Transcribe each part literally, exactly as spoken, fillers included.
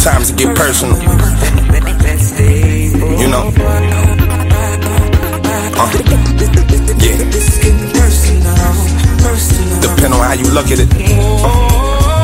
Sometimes it get personal. You know? Uh, yeah. Depending on how you look at it. Uh.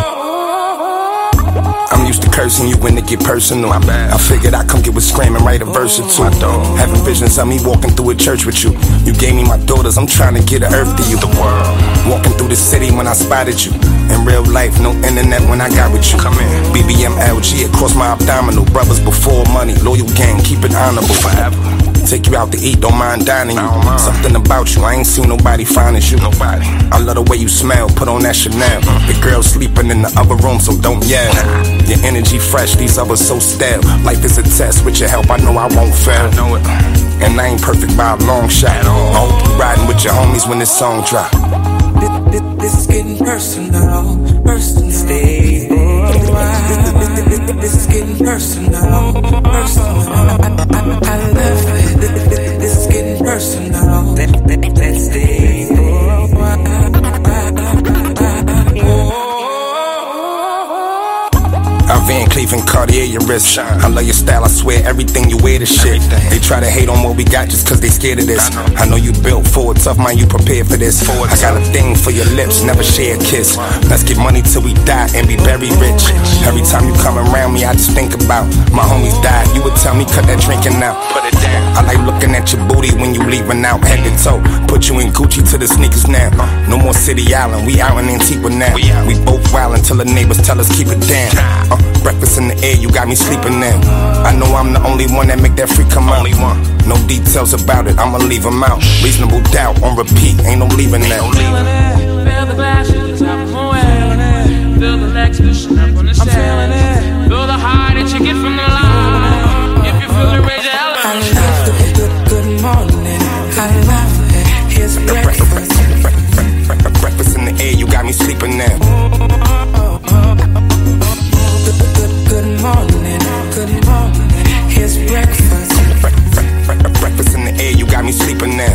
I'm used to cursing you when it get personal. I figured I'd come get with screaming, write a verse or two. Having visions of me walking through a church with you. You gave me my daughters, I'm trying to get an earth to you. The world. Walking through the city when I spotted you. In real life, no internet when I got with you. Come in. B B M L G across my abdominal. Brothers before money, loyal gang, keep it honorable forever. Take you out to eat, don't mind dining you. Mind. Something about you, I ain't seen nobody fine as you. Nobody. I love the way you smell, put on that Chanel. The girl sleeping in the other room, so don't yell. Your energy fresh, these others so stale. Life is a test, with your help I know I won't fail. I know it. And I ain't perfect by a long shot. I hope you riding with your homies when this song drop. This, this, this is getting personal, personal. Stay this, this is getting personal, personal. I, I, I love it. This, this is getting personal. Let, let, let's stay for a while. I Van Cleef and Cartier your wrist. I love your style, I swear everything you wear this shit. They try to hate on what we got just cause they scared of this. I know you built for it, tough mind, you prepared for this. I got a thing for your lips, never share a kiss. Let's get money till we die and be very rich. Every time you come around me, I just think about my homies died. You would tell me cut that drinking out. Put it down. I like looking at your booty when you leaving out, head to toe. Put you in Gucci to the sneakers now. No more City Island, we out in Antigua now. We both wild until the neighbors tell us keep it down. Uh, breakfast in the air, you got me sleeping now. I know I'm the only one that make that freak come out. No details about it, I'ma leave them out. Reasonable doubt on repeat, ain't no leaving that. Feel the glasses up from away. Feel the legs pushing up on the stairs. Feel the heart that you get from the line. If you feel the rage, I love the good, good morning. I love it. Here's breakfast. Breakfast in the air, you got me sleeping now. Good, good, good morning. Good morning. Here's breakfast. Breakfast in the air, you got me sleeping now.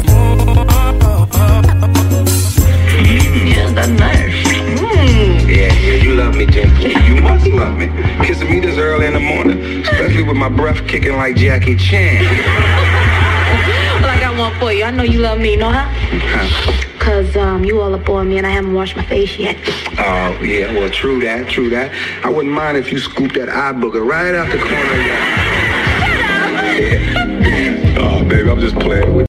Mm, yeah, that's nice. Mm. Yeah, yeah, you love me, Jim. You must love me. Kissing me this early in the morning, especially with my breath kicking like Jackie Chan. Well, I got one for you. I know you love me, know how? Huh? Cause um, you all up on me and I haven't washed my face yet. Oh, yeah, well, true that, true that. I wouldn't mind if you scooped that eye booger right out the corner of your eye. Yeah. Oh, baby, I'm just playing with you.